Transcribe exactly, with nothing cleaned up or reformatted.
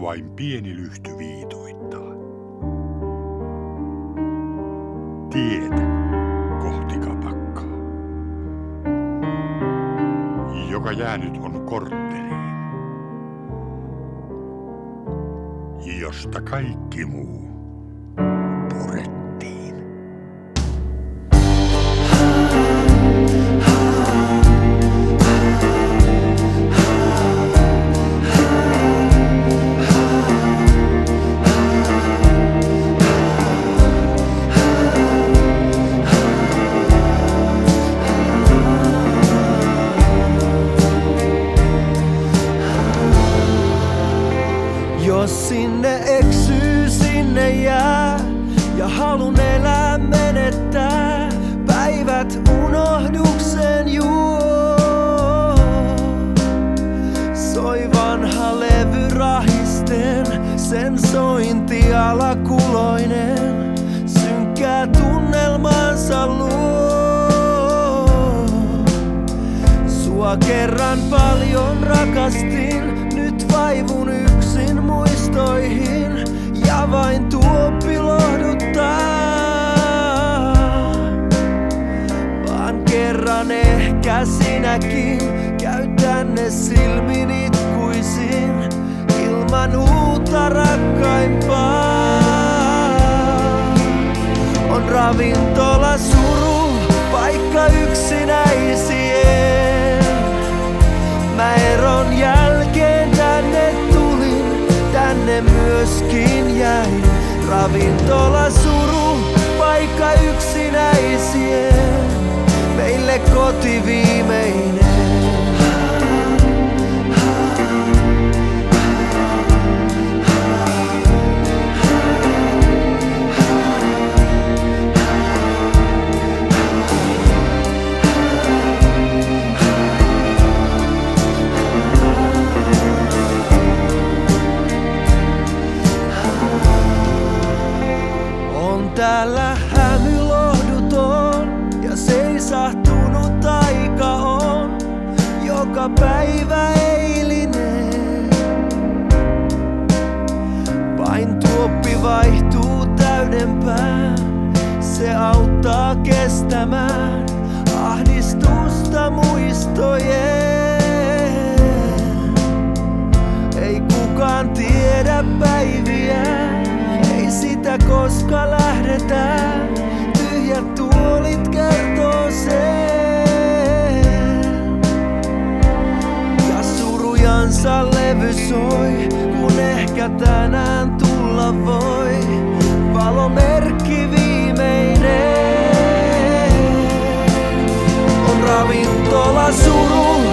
vain pieni lyhty viitoittaa. Tietä kohti kapakkaa, joka jäänyt on kortteliin, josta kaikki muu purettiin. Jos sinne eksyy, sinne jää, ja halun elää menettää, päivät unohdukseen juo. Soi vanha levy rahisten, sen sointi alakuloinen, synkkää tunnelmansa luo. Sua kerran paljon rakastin, nyt vaivun yksin muistoihin, ja vain tuoppi lohduttaa. Vaan kerran ehkä sinäkin käy tänne silmin itkuisin, ilman uutta rakkaimpaa. On ravintola suru, paikka yksinäisien. Mä eron jälkeen tänne tulin, tänne myöskin jäin. Ravintola suru, paikka yksinäisien, meille koti viimeinen. Täällä hämy lohduton ja seisahtunut aika on, joka päivä eilinen. Vain tuoppi vaihtuu täydempään, se auttaa kestämään ahdistusta muistojen. Ei kukaan tiedä päiviä, ei sitä koska lähdetään, tyhjät tuolit kertoo sen. Ja surujansa levy soi, kun ehkä tänään tulla voi valomerkki viimeinen. On ravintola suru,